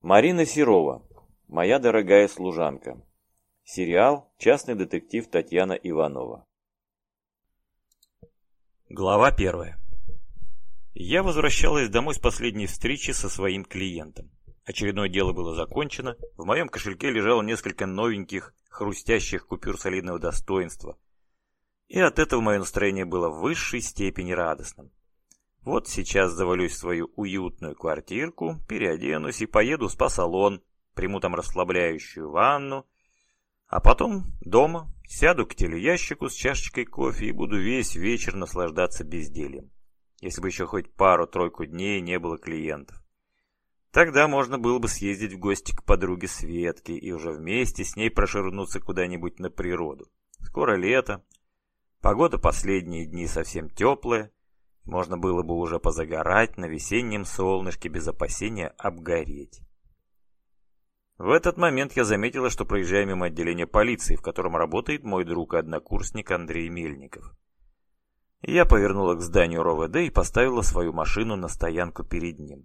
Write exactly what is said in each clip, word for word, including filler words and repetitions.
Марина Серова. Моя дорогая служанка. Сериал «Частный детектив» Татьяна Иванова. Глава первая. Я возвращалась домой с последней встречи со своим клиентом. Очередное дело было закончено. В моем кошельке лежало несколько новеньких, хрустящих купюр солидного достоинства. И от этого мое настроение было в высшей степени радостным. Вот сейчас завалюсь в свою уютную квартирку, переоденусь и поеду в спа-салон, приму там расслабляющую ванну, а потом дома сяду к телеящику с чашечкой кофе и буду весь вечер наслаждаться бездельем. Если бы еще хоть пару-тройку дней не было клиентов. Тогда можно было бы съездить в гости к подруге Светке и уже вместе с ней прошвырнуться куда-нибудь на природу. Скоро лето, погода последние дни совсем теплая, можно было бы уже позагорать на весеннем солнышке без опасения обгореть. В этот момент я заметила, что проезжаю мимо отделения полиции, в котором работает мой друг и однокурсник Андрей Мельников. Я повернула к зданию РОВД и поставила свою машину на стоянку перед ним.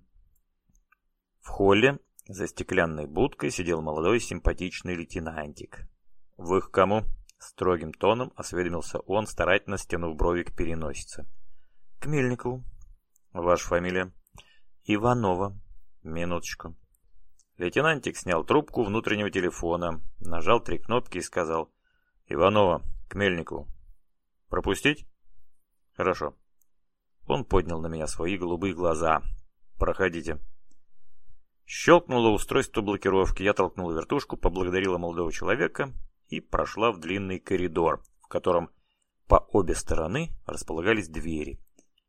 В холле за стеклянной будкой сидел молодой симпатичный лейтенантик. «Вы к кому?» — строгим тоном осведомился он, старательно стянув брови к переносице. «К Мельникову». «Ваша фамилия?» «Иванова». «Минуточку». Лейтенантик снял трубку внутреннего телефона, нажал три кнопки и сказал: «Иванова, к Мельникову». «Пропустить?» «Хорошо». Он поднял на меня свои голубые глаза. «Проходите». Щелкнуло устройство блокировки, я толкнула вертушку, поблагодарила молодого человека и прошла в длинный коридор, в котором по обе стороны располагались двери.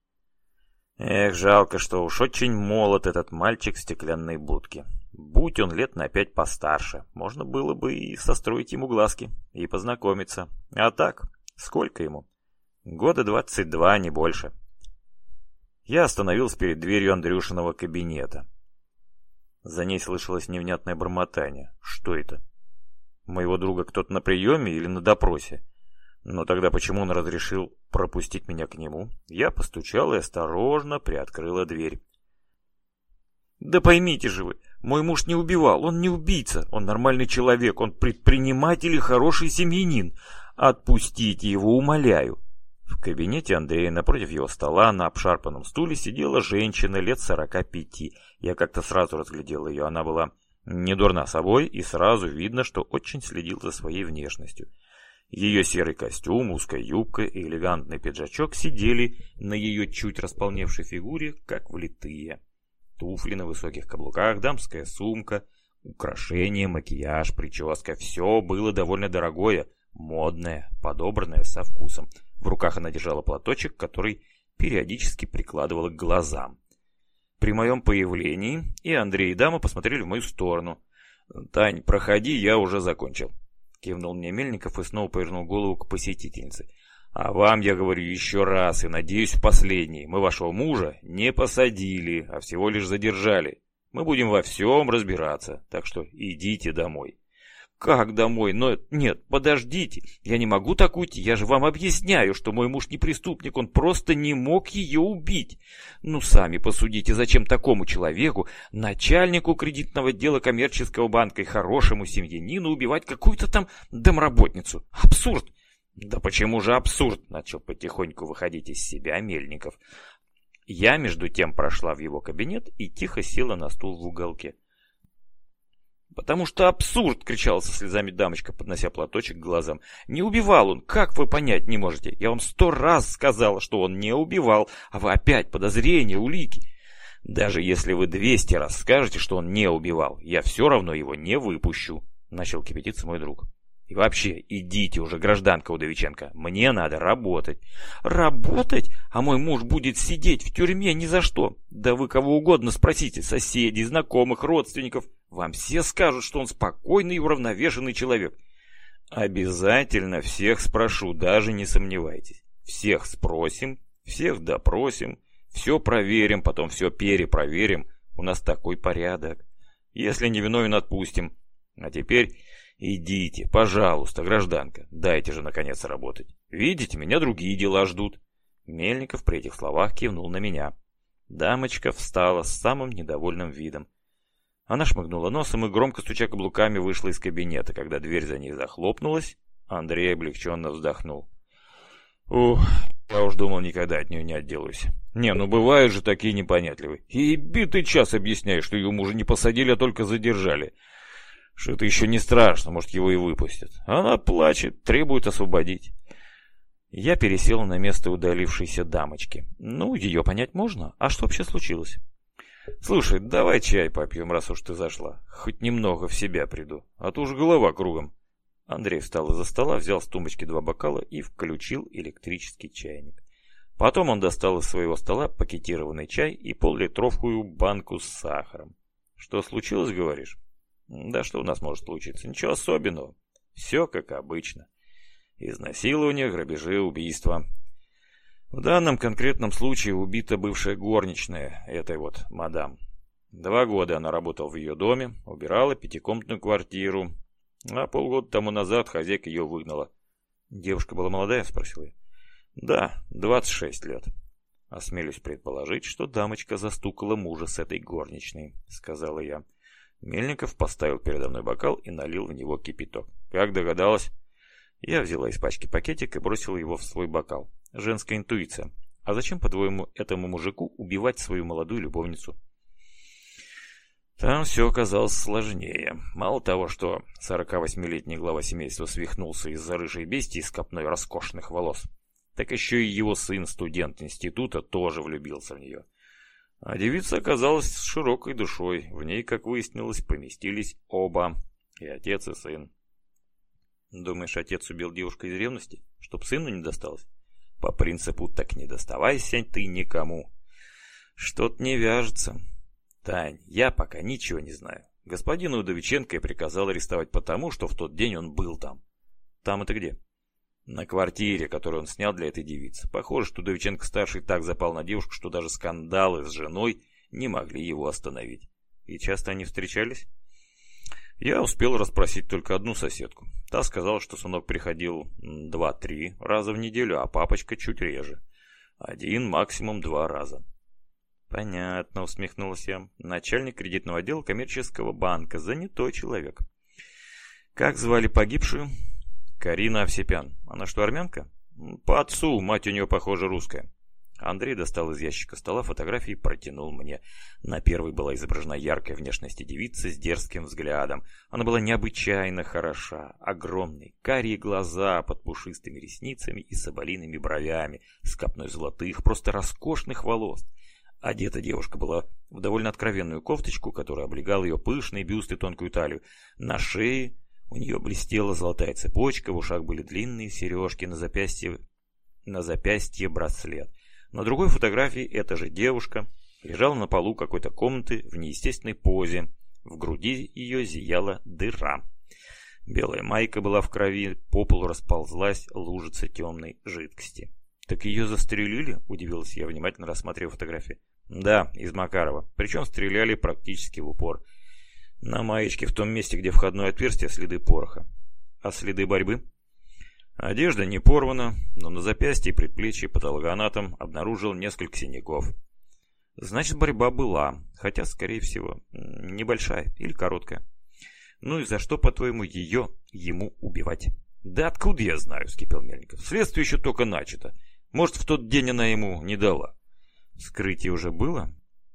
Эх, жалко, что уж очень молод этот мальчик в стеклянной будке. Будь он лет на пять постарше, можно было бы и состроить ему глазки, и познакомиться. А так, сколько ему? Года двадцать два, не больше. Я остановился перед дверью Андрюшиного кабинета. За ней слышалось невнятное бормотание. Что это? Моего друга кто-то на приеме или на допросе? Но тогда почему он разрешил пропустить меня к нему? Я постучал и осторожно приоткрыла дверь. «Да поймите же вы, мой муж не убивал, он не убийца, он нормальный человек, он предприниматель и хороший семьянин. Отпустите его, умоляю». В кабинете Андрея напротив его стола на обшарпанном стуле сидела женщина лет сорока пяти. Я как-то сразу разглядел ее, она была не дурна собой, и сразу видно, что очень следил за своей внешностью. Ее серый костюм, узкая юбка и элегантный пиджачок сидели на ее чуть располневшей фигуре, как влитые. Туфли на высоких каблуках, дамская сумка, украшения, макияж, прическа. Все было довольно дорогое, модное, подобранное со вкусом. В руках она держала платочек, который периодически прикладывала к глазам. При моем появлении и Андрей, и дама посмотрели в мою сторону. «Тань, проходи, я уже закончил», — кивнул мне Мельников и снова повернул голову к посетительнице. «А вам я говорю еще раз и надеюсь в последний. Мы вашего мужа не посадили, а всего лишь задержали. Мы будем во всем разбираться, так что идите домой». «Как домой? Но нет, подождите, я не могу так уйти, я же вам объясняю, что мой муж не преступник, он просто не мог ее убить. Ну, сами посудите, зачем такому человеку, начальнику кредитного дела коммерческого банка и хорошему семьянину убивать какую-то там домработницу? Абсурд!» «Да почему же абсурд?» — начал потихоньку выходить из себя Мельников. Я, между тем, прошла в его кабинет и тихо села на стул в уголке. «Потому что абсурд!» — кричала со слезами дамочка, поднося платочек к глазам. «Не убивал он! Как вы понять не можете? Я вам сто раз сказала, что он не убивал, а вы опять подозрения, улики. Даже если вы двести раз скажете, что он не убивал, я все равно его не выпущу!» — начал кипятиться мой друг. «И вообще, идите уже, гражданка Удовиченко, мне надо работать». «Работать? А мой муж будет сидеть в тюрьме ни за что. Да вы кого угодно спросите, соседей, знакомых, родственников. Вам все скажут, что он спокойный и уравновешенный человек». «Обязательно всех спрошу, даже не сомневайтесь. Всех спросим, всех допросим, все проверим, потом все перепроверим. У нас такой порядок. Если не виновен, отпустим. А теперь... идите, пожалуйста, гражданка, дайте же наконец работать. Видите, меня другие дела ждут». Мельников при этих словах кивнул на меня. Дамочка встала с самым недовольным видом. Она шмыгнула носом и, громко стуча каблуками, вышла из кабинета. Когда дверь за ней захлопнулась, Андрей облегченно вздохнул. Ух, я уж думал, никогда от нее не отделаюсь. Не, ну бывают же такие непонятливые. И битый час объясняю, что ее мужа не посадили, а только задержали. Что это еще не страшно, может, его и выпустят. Она плачет, требует освободить. Я пересел на место удалившейся дамочки. Ну, ее понять можно. А что вообще случилось? Слушай, давай чай попьем, раз уж ты зашла. Хоть немного в себя приду, а то уж голова кругом. Андрей встал из-за стола, взял с тумбочки два бокала и включил электрический чайник. Потом он достал из своего стола пакетированный чай и поллитровую банку с сахаром. Что случилось, говоришь? Да что у нас может случиться? Ничего особенного. Все как обычно. Изнасилование, грабежи, убийства. В данном конкретном случае убита бывшая горничная этой вот мадам. Два года она работала в ее доме, убирала пятикомнатную квартиру, а полгода тому назад хозяйка ее выгнала. Девушка была молодая, спросил я. Да, двадцать шесть лет. Осмелюсь предположить, что дамочка застукала мужа с этой горничной, сказала я. Мельников поставил передо мной бокал и налил в него кипяток. Как догадалась? Я взяла из пачки пакетик и бросила его в свой бокал. Женская интуиция. А зачем, по-твоему, этому мужику убивать свою молодую любовницу? Там все оказалось сложнее. Мало того, что сорокавосьмилетний глава семейства свихнулся из-за рыжей бестии с копной роскошных волос, так еще и его сын, студент института, тоже влюбился в нее. А девица оказалась с широкой душой. В ней, как выяснилось, поместились оба, и отец, и сын. Думаешь, отец убил девушку из ревности, чтоб сыну не досталось? По принципу «так не доставайся ты никому». Что-то не вяжется. Тань, я пока ничего не знаю. Господину Удовиченко я приказал арестовать потому, что в тот день он был там. Там это где? На квартире, которую он снял для этой девицы. Похоже, что Удовиченко-старший так запал на девушку, что даже скандалы с женой не могли его остановить. И часто они встречались? Я успел расспросить только одну соседку. Та сказала, что сынок приходил два-три раза в неделю, а папочка чуть реже. Один, максимум два раза. Понятно, усмехнулась я. Начальник кредитного отдела коммерческого банка. Занятой человек. Как звали погибшую? Карина Овсепян. Она что, армянка? По отцу, мать у нее, похоже, русская. Андрей достал из ящика стола фотографии и протянул мне. На первой была изображена яркая внешность девицы с дерзким взглядом. Она была необычайно хороша. Огромные карие глаза под пушистыми ресницами и соболиными бровями, с копной золотых, просто роскошных волос. Одета девушка была в довольно откровенную кофточку, которая облегала ее пышный бюст и тонкую талию. На шее у нее блестела золотая цепочка, в ушах были длинные сережки, на запястье, на запястье браслет. На другой фотографии эта же девушка лежала на полу какой-то комнаты в неестественной позе. В груди ее зияла дыра. Белая майка была в крови, по полу расползлась лужица темной жидкости. «Так ее застрелили?» – удивилась я, внимательно рассматривая фотографии. «Да, из Макарова. Причем стреляли практически в упор. На маечке в том месте, где входное отверстие, следы пороха. А следы борьбы?» Одежда не порвана, но на запястье и предплечье патологоанатом обнаружил несколько синяков. Значит, борьба была, хотя, скорее всего, небольшая или короткая. Ну и за что, по-твоему, ее ему убивать? Да откуда я знаю, вскипел Мельников. Следствие еще только начато. Может, в тот день она ему не дала. Вскрытие уже было?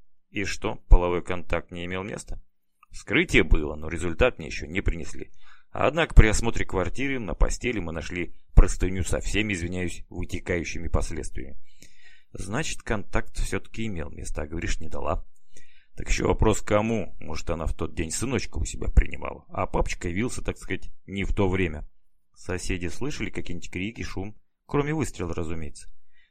И что, половой контакт не имел места? Вскрытие было, но результат мне еще не принесли. Однако при осмотре квартиры на постели мы нашли простыню со всеми, извиняюсь, вытекающими последствиями. Значит, контакт все-таки имел место, а говоришь, не дала. Так еще вопрос кому? Может, она в тот день сыночка у себя принимала, а папочка явился, так сказать, не в то время. Соседи слышали какие-нибудь крики, шум? Кроме выстрела, разумеется.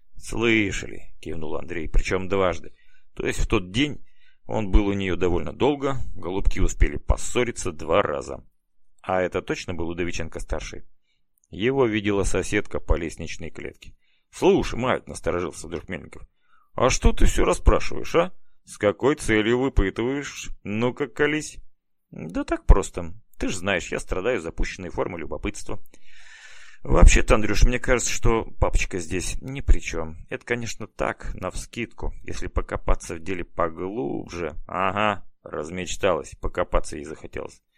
Слышали, кивнул Андрей, причем дважды. То есть в тот день он был у нее довольно долго, голубки успели поссориться два раза. А это точно был Удовиченко-старший? Его видела соседка по лестничной клетке. Слушай, мать, насторожился вдруг Мельников. А что ты все расспрашиваешь, а? С какой целью выпытываешь? Ну-ка, колись. Да так просто. Ты же знаешь, я страдаю запущенной формой любопытства. Вообще-то, Андрюш, мне кажется, что папочка здесь ни при чем. Это, конечно, так, навскидку. Если покопаться в деле поглубже... Ага, Размечталась, покопаться ей захотелось.